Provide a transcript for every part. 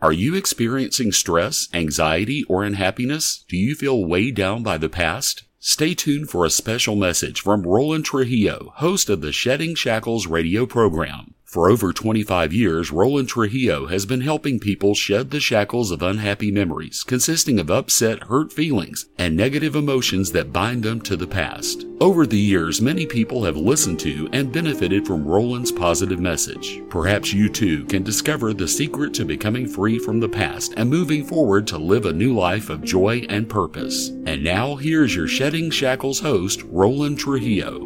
Are you experiencing stress, anxiety, or unhappiness? Do you feel weighed down by the past? Stay tuned for a special message from Roland Trujillo, host of the Shedding Shackles radio program. For over 25 years, Roland Trujillo has been helping people shed the shackles of unhappy memories, consisting of upset, hurt feelings, and negative emotions that bind them to the past. Over the years, many people have listened to and benefited from Roland's positive message. Perhaps you too can discover the secret to becoming free from the past and moving forward to live a new life of joy and purpose. And now, here's your Shedding Shackles host, Roland Trujillo.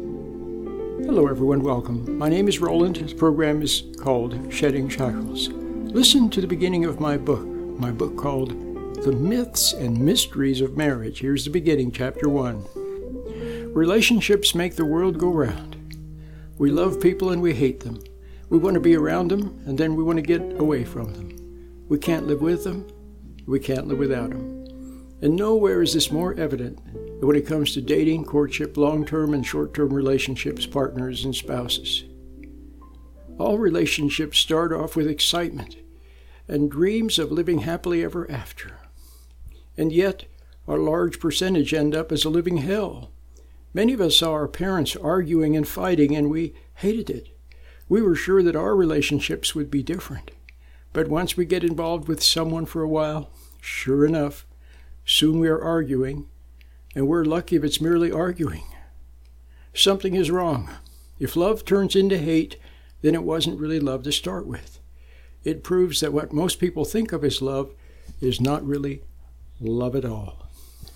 Hello everyone, welcome. My name is Roland. This program is called Shedding Shackles. Listen to the beginning of my book called The Myths and Mysteries of Marriage. Here's the beginning, chapter 1. Relationships make the world go round. We love people and we hate them. We want to be around them and then we want to get away from them. We can't live with them. We can't live without them. And nowhere is this more evident when it comes to dating, courtship, long-term and short-term relationships, partners, and spouses. All relationships start off with excitement and dreams of living happily ever after. And yet, a large percentage end up as a living hell. Many of us saw our parents arguing and fighting, and we hated it. We were sure that our relationships would be different. But once we get involved with someone for a while, sure enough, soon we are arguing, and we're lucky if it's merely arguing. Something is wrong. If love turns into hate, then it wasn't really love to start with. It proves that what most people think of as love is not really love at all.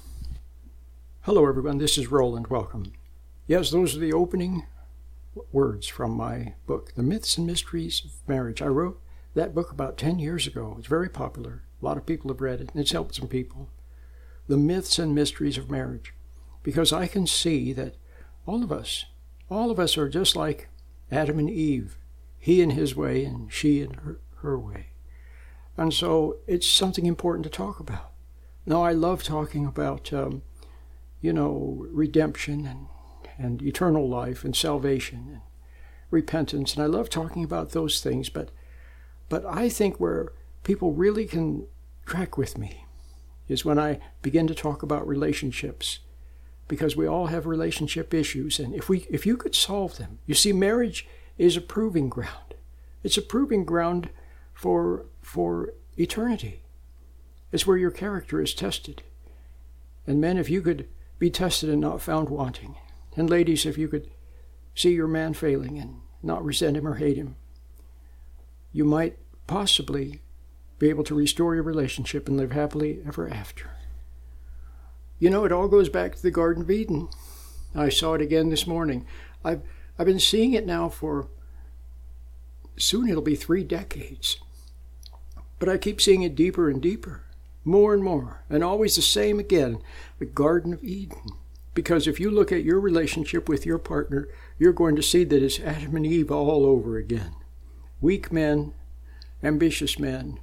Hello everyone, this is Roland, welcome. Yes, those are the opening words from my book, The Myths and Mysteries of Marriage. I wrote that book about 10 years ago. It's very popular. A lot of people have read it, and it's helped some people. The Myths and Mysteries of Marriage, because I can see that all of us are just like Adam and Eve, he in his way and she in her way. And so it's something important to talk about. Now, I love talking about, redemption and eternal life and salvation and repentance, and I love talking about those things, but I think where people really can track with me is when I begin to talk about relationships, because we all have relationship issues, and if you could solve them. You see, marriage is a proving ground. It's a proving ground for eternity. It's where your character is tested. And men, if you could be tested and not found wanting, and ladies, if you could see your man failing and not resent him or hate him, you might possibly be able to restore your relationship and live happily ever after. You know, it all goes back to the Garden of Eden. I saw it again this morning. I've been seeing it now for, soon it'll be 3 decades. But I keep seeing it deeper and deeper, more and more, and always the same again, the Garden of Eden. Because if you look at your relationship with your partner, you're going to see that it's Adam and Eve all over again. Weak men, ambitious men,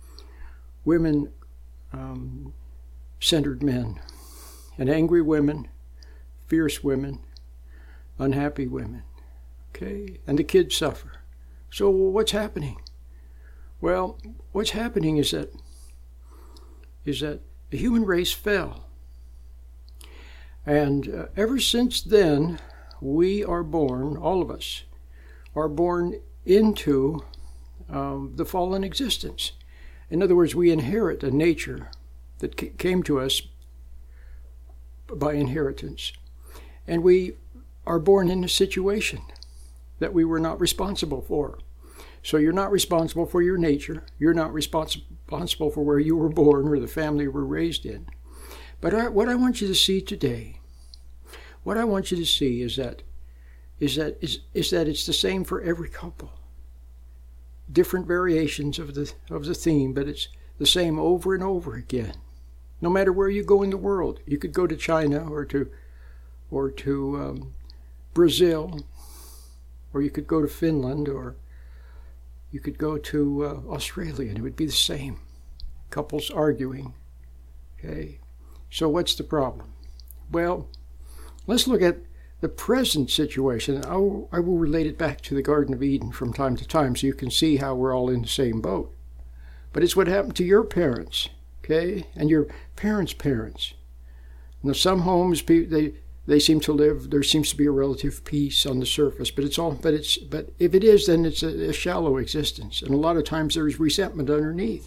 women-centered men, and angry women, fierce women, unhappy women. Okay? And the kids suffer. So what's happening? Well, what's happening is that the human race fell. And ever since then, we are born, all of us, are born into the fallen existence. In other words, we inherit a nature that came to us by inheritance. And we are born in a situation that we were not responsible for. So you're not responsible for your nature. You're not responsible for where you were born or the family you were raised in. But what I want you to see today, what I want you to see is that it's the same for every couple. Different variations of the theme, but it's the same over and over again. No matter where you go in the world, you could go to China or to Brazil, or you could go to Finland, or you could go to Australia, and it would be the same. Couples arguing. Okay, so what's the problem? Well, let's look at the present situation. I will relate it back to the Garden of Eden from time to time so you can see how we're all in the same boat. but it's what happened to your parents, okay, and your parents' parents. Now, some homes, they seem to live, there seems to be a relative peace on the surface, but if it is, then it's a shallow existence. And a lot of times there's resentment underneath.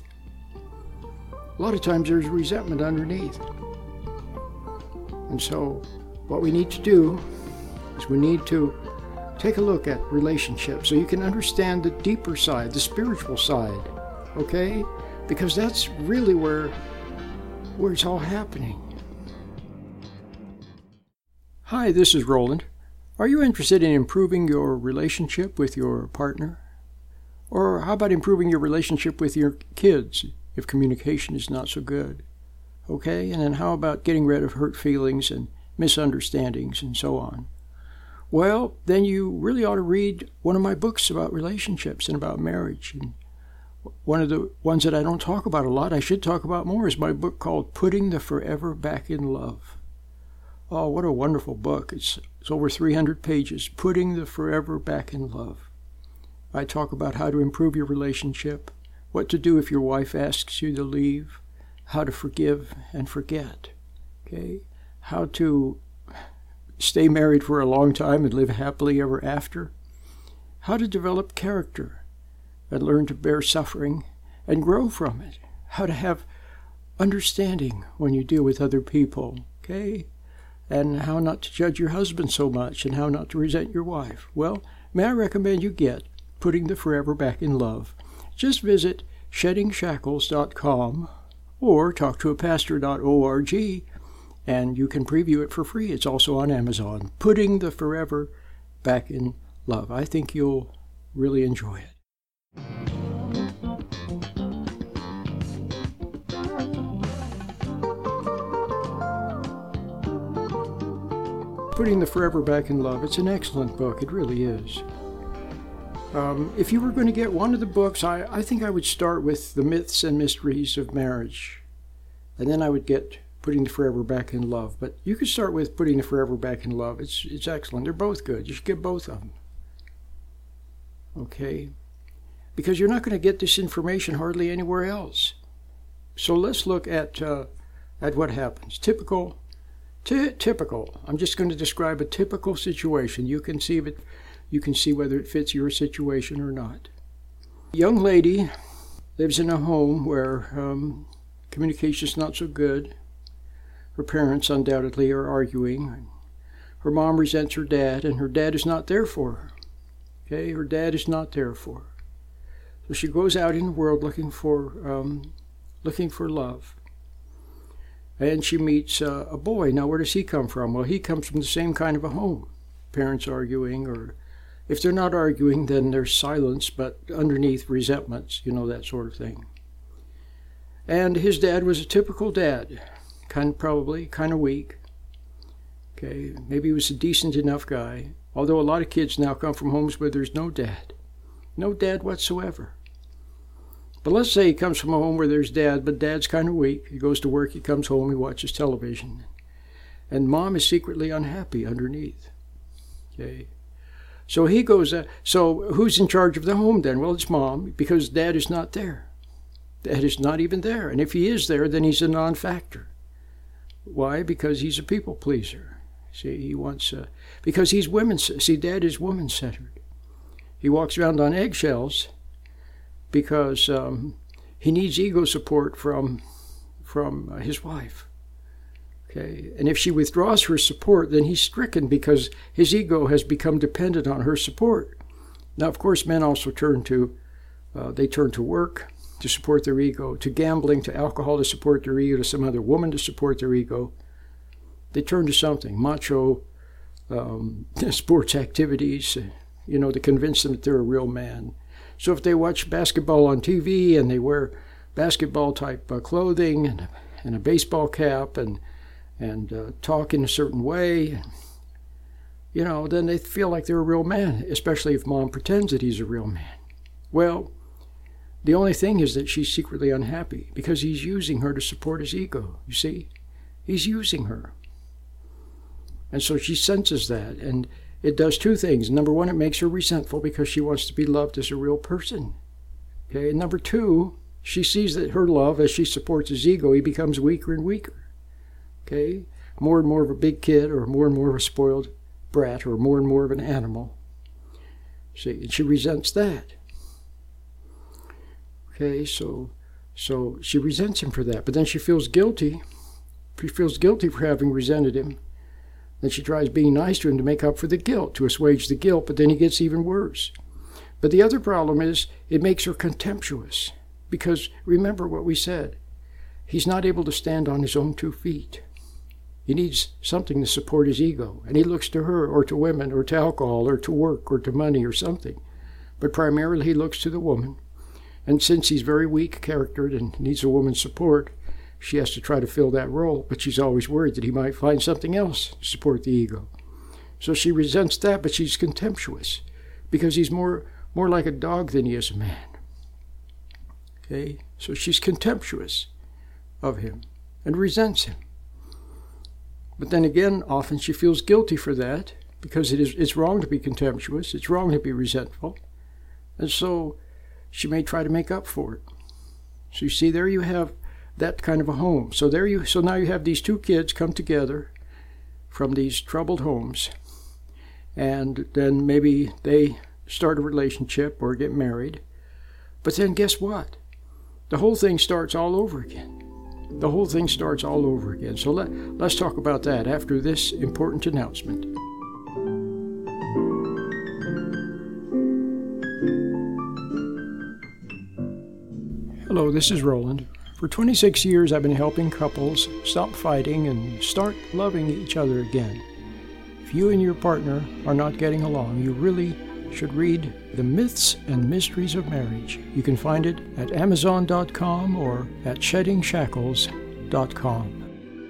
And so what we need to do is we need to take a look at relationships so you can understand the deeper side, the spiritual side, okay? Because that's really where it's all happening. Hi, this is Roland. Are you interested in improving your relationship with your partner? Or how about improving your relationship with your kids if communication is not so good? Okay, and then how about getting rid of hurt feelings and misunderstandings and so on? Well, then you really ought to read one of my books about relationships and about marriage. And one of the ones that I don't talk about a lot, I should talk about more, is my book called Putting the Forever Back in Love. Oh, what a wonderful book. It's over 300 pages, Putting the Forever Back in Love. I talk about how to improve your relationship, what to do if your wife asks you to leave, how to forgive and forget, okay? How to stay married for a long time and live happily ever after, how to develop character and learn to bear suffering and grow from it, how to have understanding when you deal with other people, okay? And how not to judge your husband so much and how not to resent your wife. Well, may I recommend you get Putting the Forever Back in Love. Just visit sheddingshackles.com or talktoapastor.org, and you can preview it for free. It's also on Amazon. Putting the Forever Back in Love. I think you'll really enjoy it. Putting the Forever Back in Love. It's an excellent book. It really is. If you were going to get one of the books, I think I would start with The Myths and Mysteries of Marriage. And then I would get Putting the Forever Back in Love. But you could start with Putting the Forever Back in Love. It's excellent. They're both good. You should get both of them. Okay? Because you're not going to get this information hardly anywhere else. So let's look at what happens. Typical. I'm just going to describe a typical situation. You can see whether it fits your situation or not. A young lady lives in a home where communication is not so good. Her parents undoubtedly are arguing. Her mom resents her dad, and her dad is not there for her. Okay, her dad is not there for her. So she goes out in the world looking for love. And she meets a boy. Now, where does he come from? Well, he comes from the same kind of a home. Parents arguing, or if they're not arguing, then there's silence, but underneath resentments, that sort of thing. And his dad was a typical dad, kind of weak. Okay, maybe he was a decent enough guy, although a lot of kids now come from homes where there's no dad whatsoever. But let's say he comes from a home where there's dad, but dad's kind of weak. He goes to work, he comes home, he watches television. And mom is secretly unhappy underneath. Okay. So he goes, so who's in charge of the home then? Well, it's mom, because dad is not there. Dad is not even there. And if he is there, then he's a non-factor. Why? Because he's a people pleaser. See, he wants, because he's dad is woman-centered. He walks around on eggshells because he needs ego support from his wife. Okay, and if she withdraws her support, then he's stricken because his ego has become dependent on her support. Now, of course, men also turn to work to support their ego, to gambling, to alcohol to support their ego, to some other woman to support their ego. They turn to something, macho sports activities, to convince them that they're a real man. So if they watch basketball on TV and they wear basketball-type clothing and a baseball cap and talk in a certain way, then they feel like they're a real man, especially if mom pretends that he's a real man. Well, the only thing is that she's secretly unhappy because he's using her to support his ego, you see? He's using her. And so she senses that, and it does two things. Number one, it makes her resentful because she wants to be loved as a real person. Okay, and number two, she sees that her love, as she supports his ego, he becomes weaker and weaker. Okay? More and more of a big kid, or more and more of a spoiled brat, or more and more of an animal. See, and she resents that. Okay, so she resents him for that, but then she feels guilty. She feels guilty for having resented him. Then she tries being nice to him to make up for the guilt, to assuage the guilt, but then he gets even worse. But the other problem is it makes her contemptuous, because remember what we said. He's not able to stand on his own 2 feet. He needs something to support his ego, and he looks to her, or to women, or to alcohol, or to work, or to money, or something. But primarily he looks to the woman. And since he's very weak-charactered and needs a woman's support, she has to try to fill that role, but she's always worried that he might find something else to support the ego. So she resents that, but she's contemptuous, because he's more like a dog than he is a man. Okay? So she's contemptuous of him and resents him. But then again, often she feels guilty for that, because it's wrong to be contemptuous, it's wrong to be resentful, and so she may try to make up for it. So you see, there you have that kind of a home. So now you have these 2 kids come together from these troubled homes, and then maybe they start a relationship or get married. But then guess what? The whole thing starts all over again. The whole thing starts all over again. So let's talk about that after this important announcement. Hello, this is Roland. For 26 years, I've been helping couples stop fighting and start loving each other again. If you and your partner are not getting along, you really should read The Myths and Mysteries of Marriage. You can find it at Amazon.com or at SheddingShackles.com.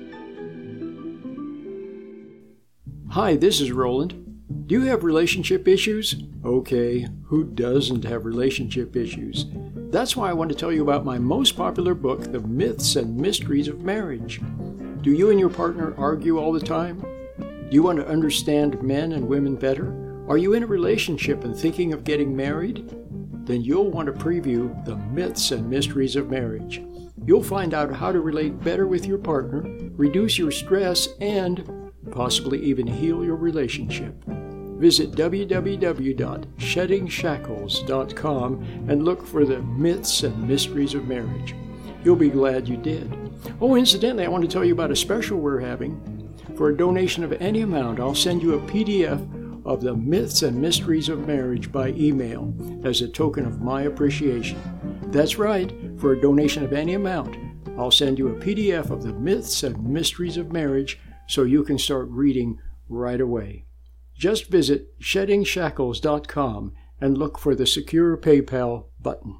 Hi, this is Roland. Do you have relationship issues? Okay, who doesn't have relationship issues? That's why I want to tell you about my most popular book, The Myths and Mysteries of Marriage. Do you and your partner argue all the time? Do you want to understand men and women better? Are you in a relationship and thinking of getting married? Then you'll want to preview The Myths and Mysteries of Marriage. You'll find out how to relate better with your partner, reduce your stress, and possibly even heal your relationship. Visit www.SheddingShackles.com and look for The Myths and Mysteries of Marriage. You'll be glad you did. Oh, incidentally, I want to tell you about a special we're having. For a donation of any amount, I'll send you a PDF of The Myths and Mysteries of Marriage by email as a token of my appreciation. That's right, for a donation of any amount, I'll send you a PDF of The Myths and Mysteries of Marriage so you can start reading right away. Just visit SheddingShackles.com and look for the Secure PayPal button.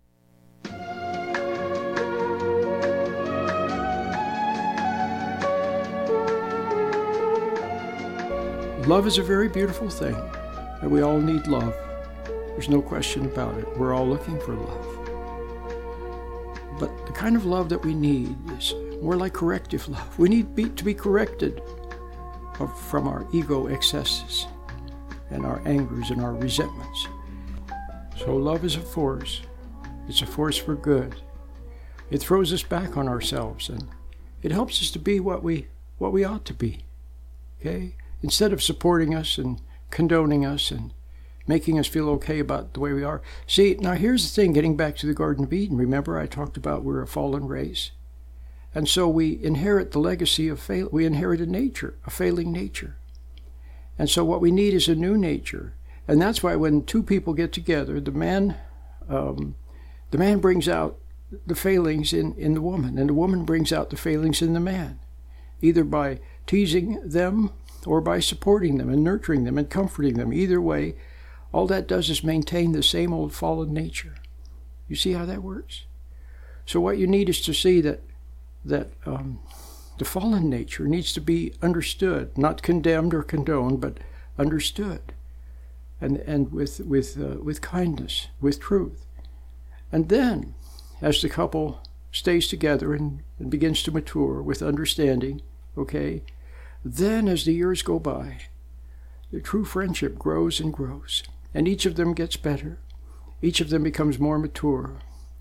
Love is a very beautiful thing, and we all need love. There's no question about it. We're all looking for love. But the kind of love that we need is more like corrective love. We need to be corrected from our ego excesses and our angers and our resentments. So love is a force. It's a force for good. It throws us back on ourselves, and it helps us to be what we ought to be. Okay? Instead of supporting us and condoning us and making us feel okay about the way we are. See, now here's the thing, getting back to the Garden of Eden. Remember I talked about we're a fallen race. And so we inherit the legacy of we inherit a failing nature. And so what we need is a new nature. And that's why when 2 people get together, the man brings out the failings in the woman, and the woman brings out the failings in the man, either by teasing them or by supporting them and nurturing them and comforting them. Either way, all that does is maintain the same old fallen nature. You see how that works? So what you need is to see that the fallen nature needs to be understood, not condemned or condoned, but understood, and with kindness, with truth. And then, as the couple stays together and begins to mature with understanding, okay, then as the years go by, the true friendship grows and grows, and each of them gets better. Each of them becomes more mature.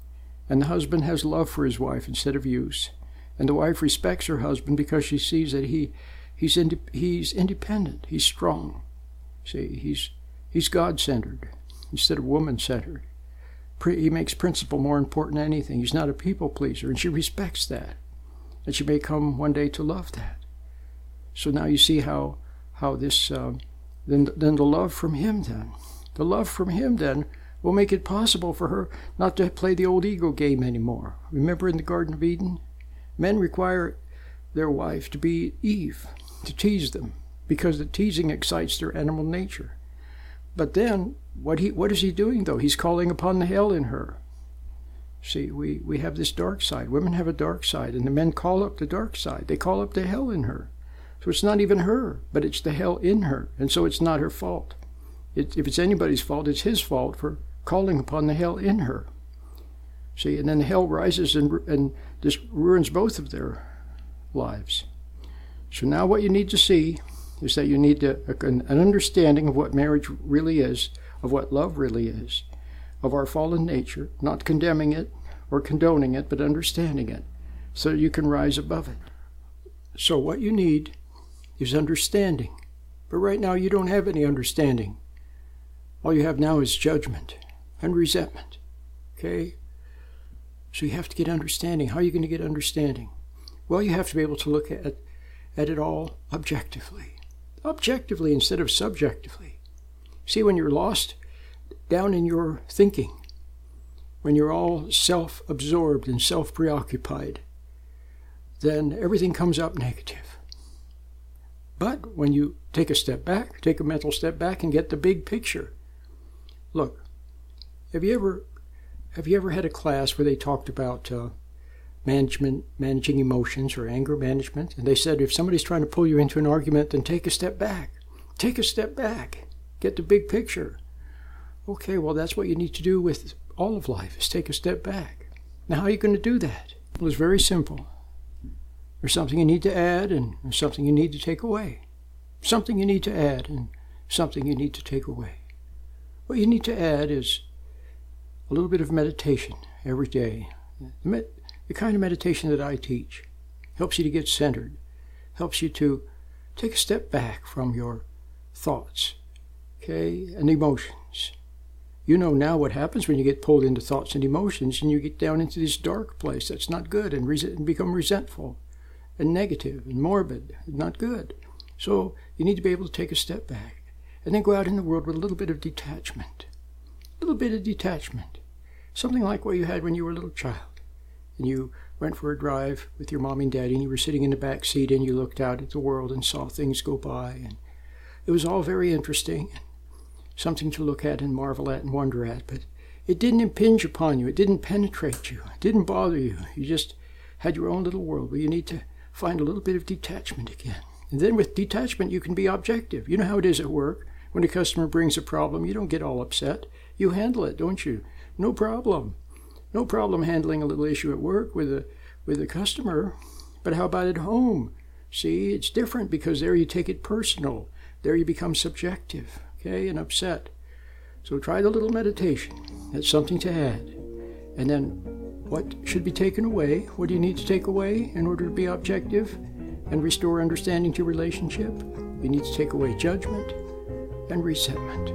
And the husband has love for his wife instead of use. And the wife respects her husband because she sees that he's independent, he's strong. See, he's God-centered instead of woman-centered. He makes principle more important than anything. He's not a people pleaser, and she respects that. And she may come one day to love that. So now you see how this, then the love from him then. The love from him then will make it possible for her not to play the old ego game anymore. Remember in the Garden of Eden? Men require their wife to be Eve, to tease them, because the teasing excites their animal nature. But then, what is he doing, though? He's calling upon the hell in her. See, we have this dark side. Women have a dark side, and the men call up the dark side. They call up the hell in her. So it's not even her, but it's the hell in her, and so it's not her fault. If it's anybody's fault, it's his fault for calling upon the hell in her. See, and then the hell rises and just ruins both of their lives. So now what you need to see is that you need an understanding of what marriage really is, of what love really is, of our fallen nature, not condemning it or condoning it, but understanding it, so that you can rise above it. So what you need is understanding. But right now you don't have any understanding. All you have now is judgment and resentment. Okay? So you have to get understanding. How are you going to get understanding? Well, you have to be able to look at it all objectively. Objectively instead of subjectively. See, when you're lost down in your thinking, when you're all self-absorbed and self-preoccupied, then everything comes up negative. But when you take a step back, take a mental step back and get the big picture. Look, have you ever had a class where they talked about managing emotions or anger management? And they said, if somebody's trying to pull you into an argument, then take a step back. Take a step back. Get the big picture. Okay, well, that's what you need to do with all of life, is take a step back. Now, how are you going to do that? Well, it's very simple. There's something you need to add and something you need to take away. Something you need to add and something you need to take away. What you need to add is a little bit of meditation every day. The kind of meditation that I teach helps you to get centered, helps you to take a step back from your thoughts, okay, and emotions. You know now what happens when you get pulled into thoughts and emotions and you get down into this dark place that's not good and become resentful and negative and morbid and not good. So you need to be able to take a step back and then go out in the world with a little bit of detachment. A little bit of detachment. Something like what you had when you were a little child. And you went for a drive with your mom and daddy and you were sitting in the back seat and you looked out at the world and saw things go by. And it was all very interesting. Something to look at and marvel at and wonder at. But it didn't impinge upon you. It didn't penetrate you. It didn't bother you. You just had your own little world where you need to find a little bit of detachment again. And then with detachment, you can be objective. You know how it is at work. When a customer brings a problem, you don't get all upset. You handle it, don't you? No problem. No problem handling a little issue at work with a customer. But how about at home? See, it's different because there you take it personal. There you become subjective, okay, and upset. So try the little meditation. That's something to add. And then what should be taken away? What do you need to take away in order to be objective and restore understanding to your relationship? You need to take away judgment and resentment.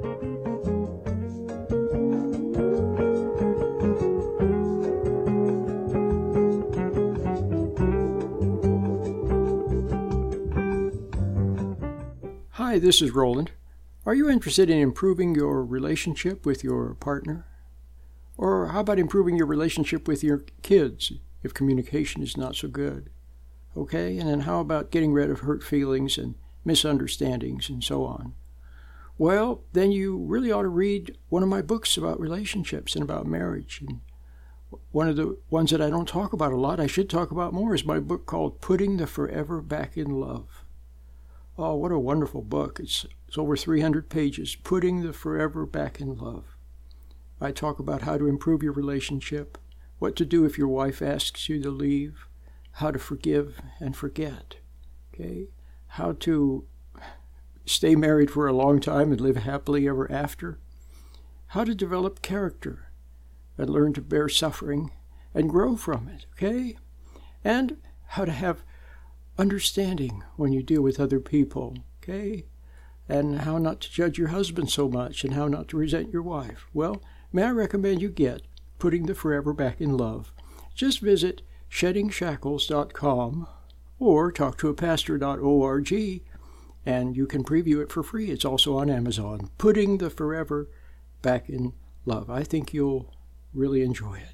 Hi, this is Roland. Are you interested in improving your relationship with your partner? Or how about improving your relationship with your kids if communication is not so good? Okay, and then how about getting rid of hurt feelings and misunderstandings and so on? Well, then you really ought to read one of my books about relationships and about marriage. And one of the ones that I don't talk about a lot, I should talk about more, is my book called Putting the Forever Back in Love. Oh, what a wonderful book. It's over 300 pages, Putting the Forever Back in Love. I talk about how to improve your relationship, what to do if your wife asks you to leave, how to forgive and forget, okay? How to stay married for a long time and live happily ever after, how to develop character, and learn to bear suffering and grow from it, okay? And how to have understanding when you deal with other people, okay? And how not to judge your husband so much and how not to resent your wife. Well, may I recommend you get Putting the Forever Back in Love. Just visit SheddingShackles.com or talktoapastor.org, and you can preview it for free. It's also on Amazon. Putting the Forever Back in Love. I think you'll really enjoy it.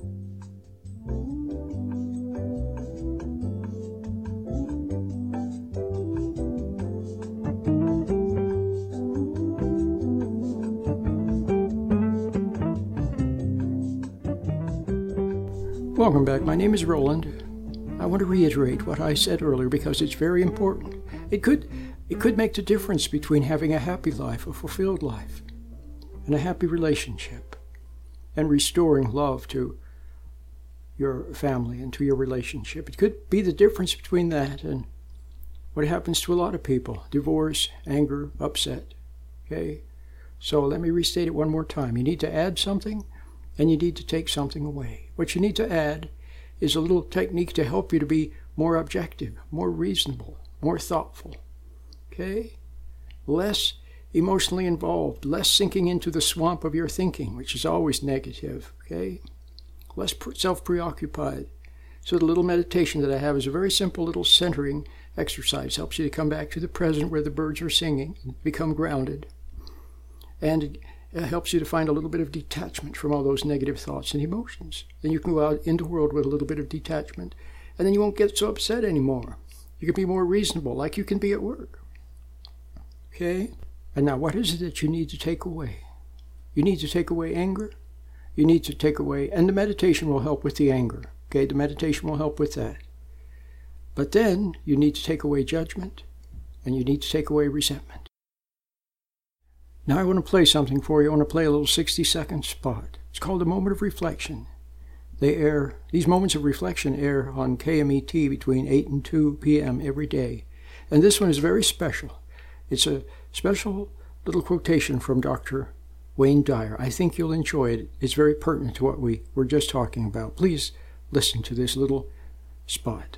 Welcome back. My name is Roland. I want to reiterate what I said earlier because it's very important. It could make the difference between having a happy life, a fulfilled life, and a happy relationship, and restoring love to your family and to your relationship. It could be the difference between that and what happens to a lot of people: divorce, anger, upset. Okay? So let me restate it one more time. You need to add something, and you need to take something away. What you need to add is a little technique to help you to be more objective, more reasonable, more thoughtful. Okay? Less emotionally involved, less sinking into the swamp of your thinking, which is always negative. Okay? Less self-preoccupied. So the little meditation that I have is a very simple little centering exercise. Helps you to come back to the present where the birds are singing and become grounded. And it helps you to find a little bit of detachment from all those negative thoughts and emotions. Then you can go out into the world with a little bit of detachment, and then you won't get so upset anymore. You can be more reasonable, like you can be at work. Okay? And now what is it that you need to take away? You need to take away anger. You need to take away, and the meditation will help with the anger. Okay? The meditation will help with that. But then you need to take away judgment, and you need to take away resentment. Now I want to play something for you. I want to play a little 60-second spot. It's called A Moment of Reflection. These moments of reflection air on KMET between 8 and 2 p.m. every day. And this one is very special. It's a special little quotation from Dr. Wayne Dyer. I think you'll enjoy it. It's very pertinent to what we were just talking about. Please listen to this little spot.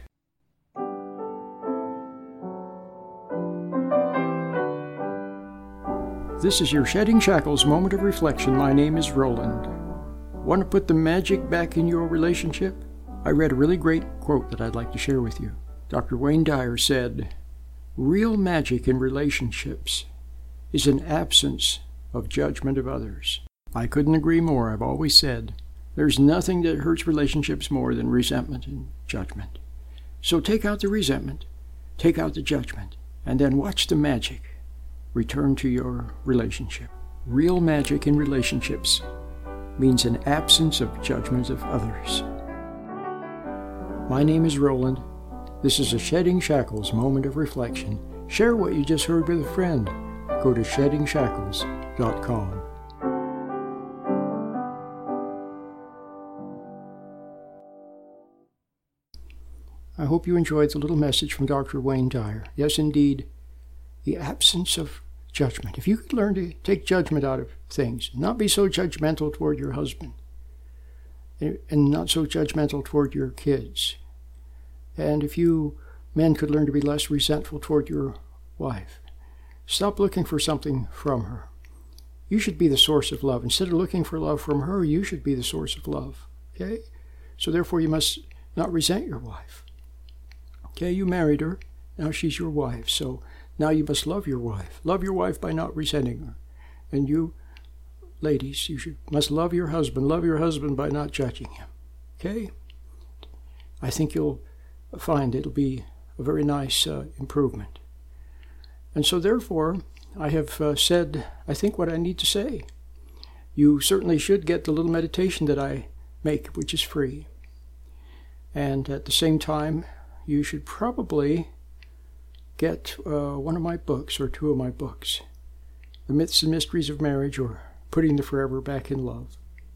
This is your Shedding Shackles Moment of Reflection. My name is Roland. Want to put the magic back in your relationship? I read a really great quote that I'd like to share with you. Dr. Wayne Dyer said, "Real magic in relationships is an absence of judgment of others." I couldn't agree more. I've always said, there's nothing that hurts relationships more than resentment and judgment. So take out the resentment, take out the judgment, and then watch the magic return to your relationship. Real magic in relationships means an absence of judgment of others. My name is Roland. This is a Shedding Shackles Moment of Reflection. Share what you just heard with a friend. Go to SheddingShackles.com. I hope you enjoyed the little message from Dr. Wayne Dyer. Yes, indeed, the absence of judgment. If you could learn to take judgment out of things, not be so judgmental toward your husband, and not so judgmental toward your kids, and if you men could learn to be less resentful toward your wife, stop looking for something from her. You should be the source of love. Instead of looking for love from her, you should be the source of love. Okay? So therefore you must not resent your wife. Okay, you married her. Now she's your wife. So now you must love your wife. Love your wife by not resenting her. And you, ladies, must love your husband. Love your husband by not judging him. Okay? I think you'll find it'll be a very nice improvement. And so therefore, I have said, I think, what I need to say. You certainly should get the little meditation that I make, which is free. And at the same time, you should probably get one of my books or two of my books, The Myths and Mysteries of Marriage or Putting the Forever Back in Love.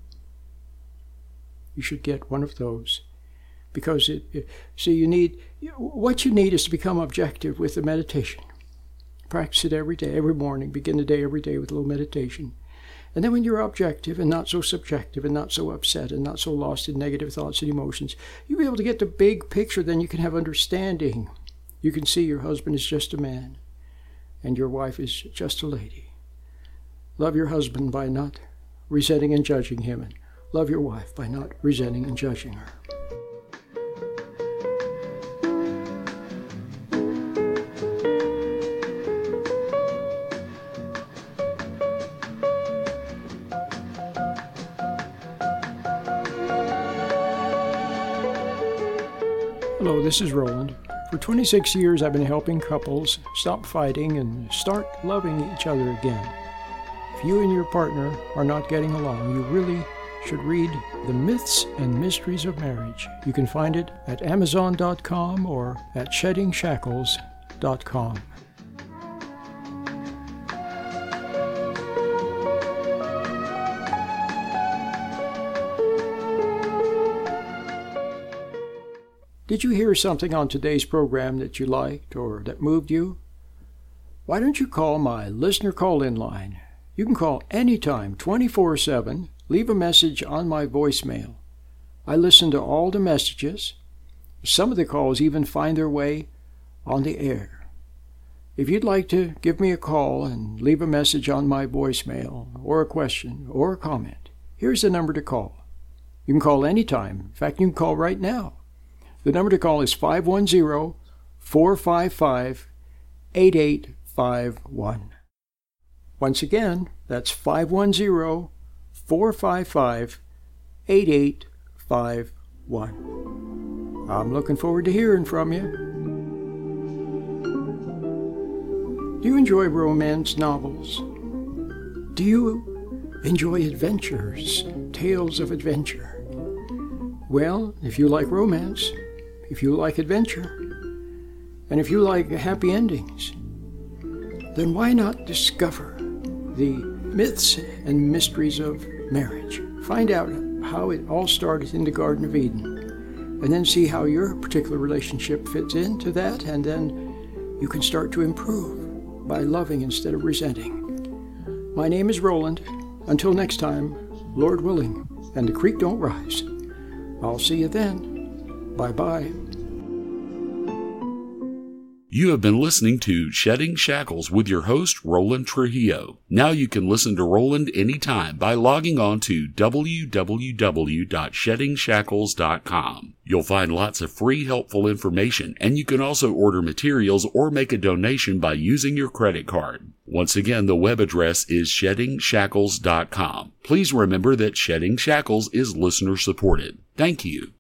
You should get one of those because what you need is to become objective with the meditation. Practice it every day, every morning. Begin the day every day with a little meditation. And then when you're objective and not so subjective and not so upset and not so lost in negative thoughts and emotions, you'll be able to get the big picture. Then you can have understanding. You can see your husband is just a man and your wife is just a lady. Love your husband by not resenting and judging him, and love your wife by not resenting and judging her. Hello, this is Roland. For 26 years, I've been helping couples stop fighting and start loving each other again. If you and your partner are not getting along, you really should read The Myths and Mysteries of Marriage. You can find it at Amazon.com or at SheddingShackles.com. Did you hear something on today's program that you liked or that moved you? Why don't you call my listener call-in line? You can call anytime, 24/7. Leave a message on my voicemail. I listen to all the messages. Some of the calls even find their way on the air. If you'd like to give me a call and leave a message on my voicemail, or a question, or a comment, here's the number to call. You can call anytime. In fact, you can call right now. The number to call is 510-455-8851. Once again, that's 510-455-8851. I'm looking forward to hearing from you. Do you enjoy romance novels? Do you enjoy adventures, tales of adventure? Well, if you like romance, if you like adventure, and if you like happy endings, then why not discover the myths and mysteries of marriage? Find out how it all started in the Garden of Eden, and then see how your particular relationship fits into that, and then you can start to improve by loving instead of resenting. My name is Roland. Until next time, Lord willing, and the creek don't rise. I'll see you then. Bye-bye. You have been listening to Shedding Shackles with your host, Roland Trujillo. Now you can listen to Roland anytime by logging on to www.SheddingShackles.com. You'll find lots of free, helpful information, and you can also order materials or make a donation by using your credit card. Once again, the web address is SheddingShackles.com. Please remember that Shedding Shackles is listener-supported. Thank you.